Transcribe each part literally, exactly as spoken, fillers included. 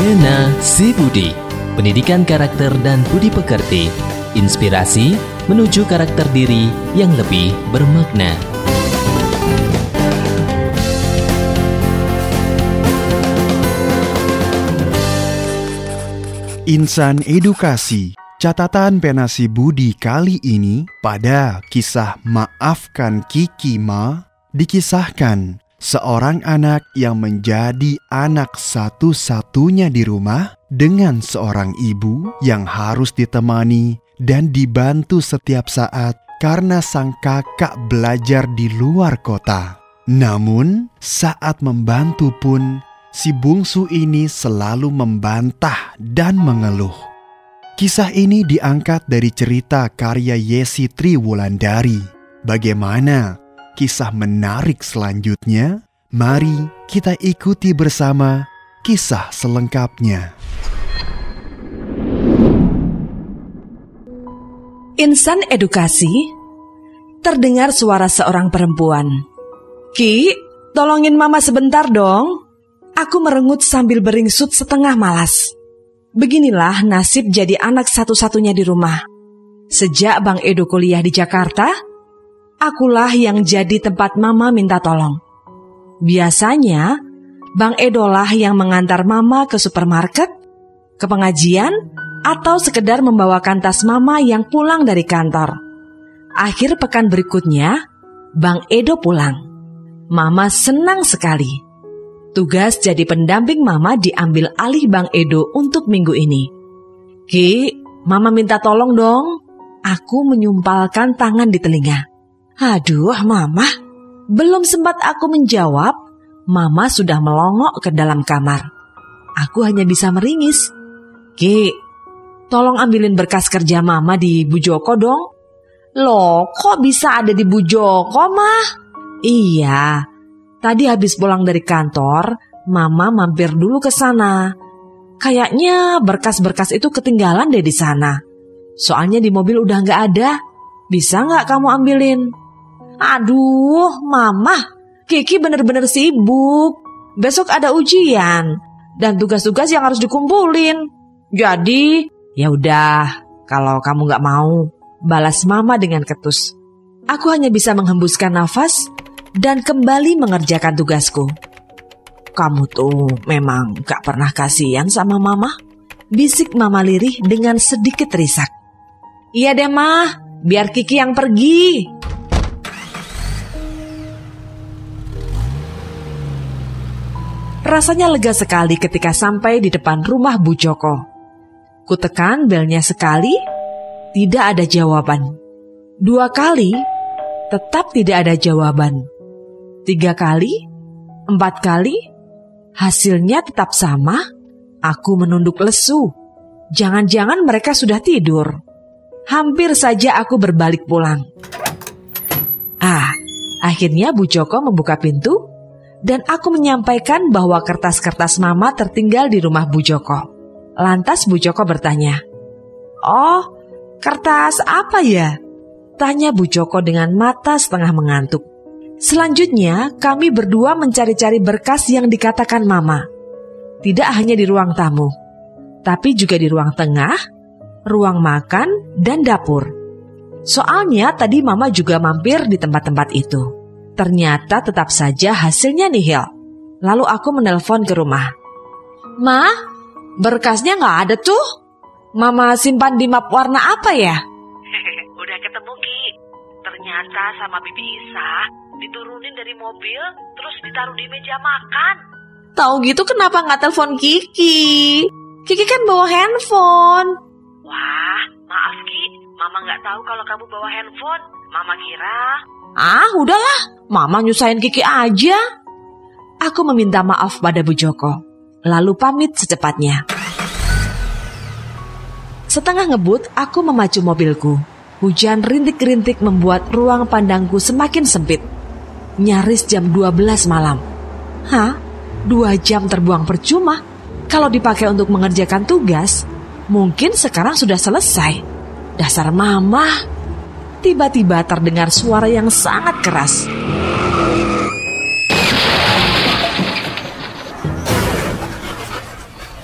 Pena Si Budi, pendidikan karakter dan budi pekerti, inspirasi menuju karakter diri yang lebih bermakna. Insan Edukasi, catatan Pena Si Budi kali ini pada kisah Maafkan Kiki Ma, dikisahkan seorang anak yang menjadi anak satu-satunya di rumah dengan seorang ibu yang harus ditemani dan dibantu setiap saat karena sang kakak belajar di luar kota. Namun, saat membantu pun, si bungsu ini selalu membantah dan mengeluh. Kisah ini diangkat dari cerita karya Yesi Triwulandari. Bagaimana kisah menarik selanjutnya? Mari kita ikuti bersama kisah selengkapnya. Insan Edukasi, terdengar suara seorang perempuan. "Ki, tolongin mama sebentar dong." Aku merengut sambil beringsut setengah malas. Beginilah nasib jadi anak satu-satunya di rumah. Sejak Bang Edo kuliah di Jakarta, akulah yang jadi tempat mama minta tolong. Biasanya, Bang Edo lah yang mengantar mama ke supermarket, ke pengajian, atau sekedar membawakan tas mama yang pulang dari kantor. Akhir pekan berikutnya, Bang Edo pulang. Mama senang sekali. Tugas jadi pendamping mama diambil alih Bang Edo untuk minggu ini. "Ki, mama minta tolong dong." Aku menyumpalkan tangan di telinga. "Aduh, mama." Belum sempat aku menjawab, mama sudah melongok ke dalam kamar. Aku hanya bisa meringis. "Ki, tolong ambilin berkas kerja mama di Bu Joko dong." "Loh, kok bisa ada di Bu Joko, Mah?" "Iya. Tadi habis pulang dari kantor, mama mampir dulu ke sana. Kayaknya berkas-berkas itu ketinggalan deh di sana. Soalnya di mobil udah nggak ada. Bisa nggak kamu ambilin?" "Aduh, mama, Kiki bener-bener sibuk. Besok ada ujian dan tugas-tugas yang harus dikumpulin. Jadi, ya udah, kalau kamu nggak mau," balas mama dengan ketus. Aku hanya bisa menghembuskan nafas dan kembali mengerjakan tugasku. "Kamu tuh memang gak pernah kasihan sama mama?" bisik mama lirih dengan sedikit risak. "Iya deh, Mah, biar Kiki yang pergi." Rasanya lega sekali ketika sampai di depan rumah Bu Joko. Kutekan belnya sekali, tidak ada jawaban. Dua kali, tetap tidak ada jawaban. Tiga kali, empat kali, hasilnya tetap sama. Aku menunduk lesu. Jangan-jangan mereka sudah tidur. Hampir saja aku berbalik pulang. Ah, akhirnya Bu Joko membuka pintu dan aku menyampaikan bahwa kertas-kertas mama tertinggal di rumah Bu Joko. Lantas Bu Joko bertanya, "Oh, kertas apa ya?" tanya Bu Joko dengan mata setengah mengantuk. Selanjutnya, kami berdua mencari-cari berkas yang dikatakan mama. Tidak hanya di ruang tamu, tapi juga di ruang tengah, ruang makan, dan dapur. Soalnya tadi mama juga mampir di tempat-tempat itu. Ternyata tetap saja hasilnya nihil. Lalu aku menelpon ke rumah. "Ma, berkasnya nggak ada tuh. Mama simpan di map warna apa ya?" "Udah ketemu, Ki. Ternyata sama Bibi Isa diturunin dari mobil, terus ditaruh di meja makan." "Tahu gitu kenapa nggak telepon Kiki? Kiki kan bawa handphone." "Wah, maaf Ki, Mama nggak tahu kalau kamu bawa handphone. Mama kira..." "Ah, udahlah, Mama nyusahin Kiki aja." Aku meminta maaf pada Bu Joko, lalu pamit secepatnya. Setengah ngebut, aku memacu mobilku. Hujan rintik-rintik membuat ruang pandangku semakin sempit. Nyaris jam dua belas malam. Hah? Dua jam terbuang percuma. Kalau dipakai untuk mengerjakan tugas, mungkin sekarang sudah selesai. Dasar mama. Tiba-tiba terdengar suara yang sangat keras.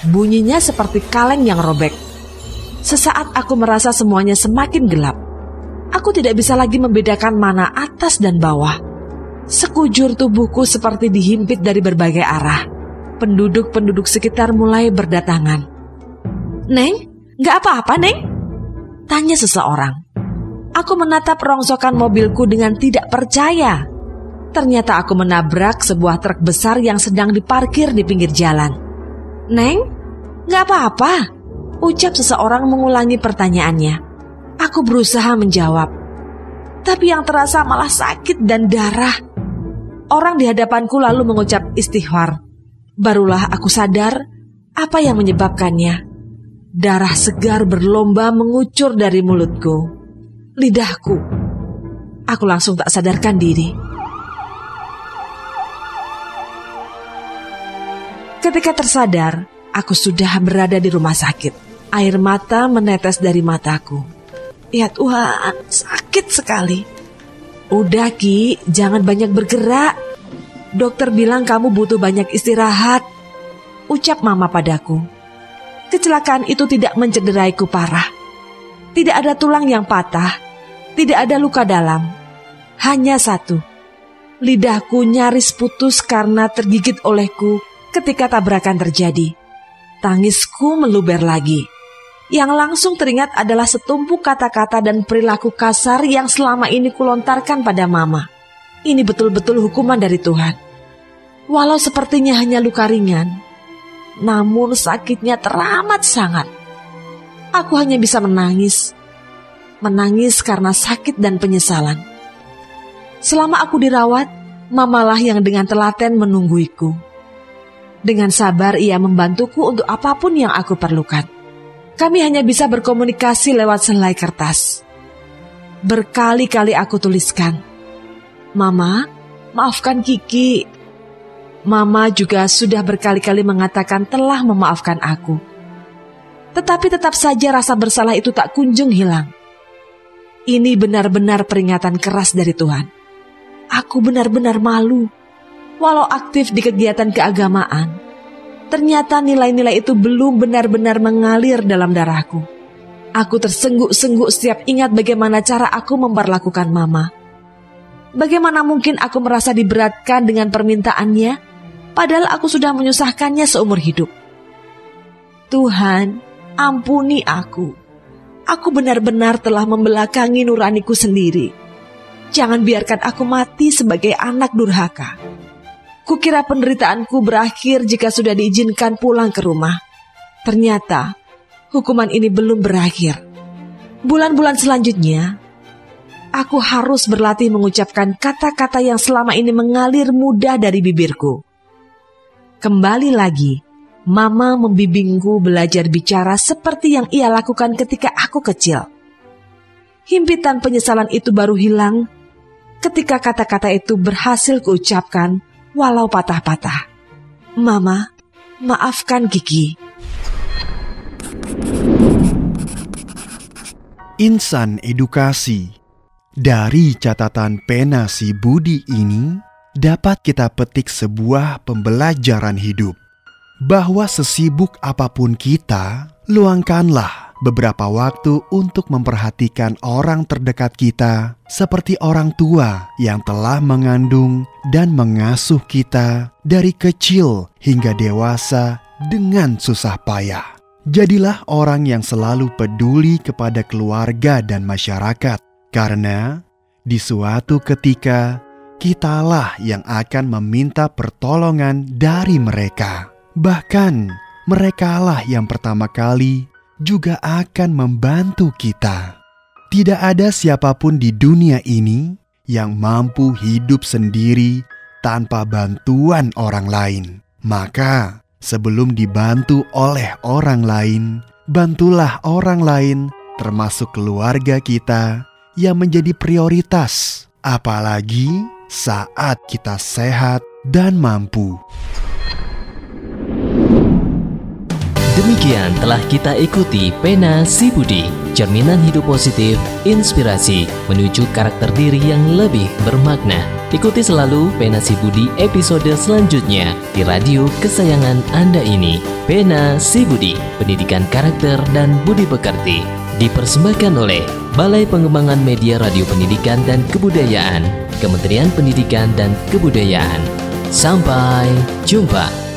Bunyinya seperti kaleng yang robek. Sesaat aku merasa semuanya semakin gelap. Aku tidak bisa lagi membedakan mana atas dan bawah. Sekujur tubuhku seperti dihimpit dari berbagai arah. Penduduk-penduduk sekitar mulai berdatangan. "Neng, gak apa-apa, Neng?" tanya seseorang. Aku menatap rongsokan mobilku dengan tidak percaya. Ternyata aku menabrak sebuah truk besar yang sedang diparkir di pinggir jalan. "Neng, gak apa-apa?" ucap seseorang mengulangi pertanyaannya. Aku berusaha menjawab, tapi yang terasa malah sakit dan darah. Orang di hadapanku lalu mengucap istighfar. Barulah aku sadar apa yang menyebabkannya. Darah segar berlomba mengucur dari mulutku, lidahku. Aku langsung tak sadarkan diri. Ketika tersadar, aku sudah berada di rumah sakit. Air mata menetes dari mataku. Ya Tuhan, sakit sekali. "Udah Ki, jangan banyak bergerak. Dokter bilang kamu butuh banyak istirahat," ucap mama padaku. Kecelakaan itu tidak mencederaiku parah. Tidak ada tulang yang patah, tidak ada luka dalam. Hanya satu, lidahku nyaris putus karena tergigit olehku ketika tabrakan terjadi. Tangisku meluber lagi. Yang langsung teringat adalah setumpuk kata-kata dan perilaku kasar yang selama ini kulontarkan pada mama. Ini betul-betul hukuman dari Tuhan. Walau sepertinya hanya luka ringan, namun sakitnya teramat sangat. Aku hanya bisa menangis. Menangis karena sakit dan penyesalan. Selama aku dirawat, mamalah yang dengan telaten menungguiku. Dengan sabar ia membantuku untuk apapun yang aku perlukan. Kami hanya bisa berkomunikasi lewat selai kertas. Berkali-kali aku tuliskan, "Mama, maafkan Kiki." Mama juga sudah berkali-kali mengatakan telah memaafkan aku. Tetapi tetap saja rasa bersalah itu tak kunjung hilang. Ini benar-benar peringatan keras dari Tuhan. Aku benar-benar malu. Walau aktif di kegiatan keagamaan, ternyata nilai-nilai itu belum benar-benar mengalir dalam darahku. Aku tersengguk-sengguk setiap ingat bagaimana cara aku memperlakukan mama. Bagaimana mungkin aku merasa diberatkan dengan permintaannya, padahal aku sudah menyusahkannya seumur hidup. Tuhan, ampuni aku. Aku benar-benar telah membelakangi nuraniku sendiri. Jangan biarkan aku mati sebagai anak durhaka. Kukira penderitaanku berakhir jika sudah diizinkan pulang ke rumah. Ternyata hukuman ini belum berakhir. Bulan-bulan selanjutnya, aku harus berlatih mengucapkan kata-kata yang selama ini mengalir mudah dari bibirku. Kembali lagi, Mama membimbingku belajar bicara seperti yang ia lakukan ketika aku kecil. Himpitan penyesalan itu baru hilang ketika kata-kata itu berhasil kuucapkan walau patah-patah. "Mama, maafkan Kiki." Insan edukasi. Dari catatan pena si Budi ini dapat kita petik sebuah pembelajaran hidup. Bahwa sesibuk apapun kita, luangkanlah beberapa waktu untuk memperhatikan orang terdekat kita, seperti orang tua yang telah mengandung dan mengasuh kita dari kecil hingga dewasa dengan susah payah. Jadilah orang yang selalu peduli kepada keluarga dan masyarakat, karena di suatu ketika kitalah yang akan meminta pertolongan dari mereka. Bahkan merekalah yang pertama kali juga akan membantu kita. Tidak ada siapapun di dunia ini yang mampu hidup sendiri tanpa bantuan orang lain. Maka sebelum dibantu oleh orang lain, bantulah orang lain termasuk keluarga kita yang menjadi prioritas. Apalagi saat kita sehat dan mampu. Demikian telah kita ikuti Pena Si Budi. cerminan hidup positif, inspirasi menuju karakter diri yang lebih bermakna. Ikuti selalu Pena Si Budi episode selanjutnya di radio kesayangan Anda ini. Pena Si Budi, pendidikan karakter dan budi pekerti. Dipersembahkan oleh Balai Pengembangan Media Radio Pendidikan dan Kebudayaan, Kementerian Pendidikan dan Kebudayaan. Sampai jumpa.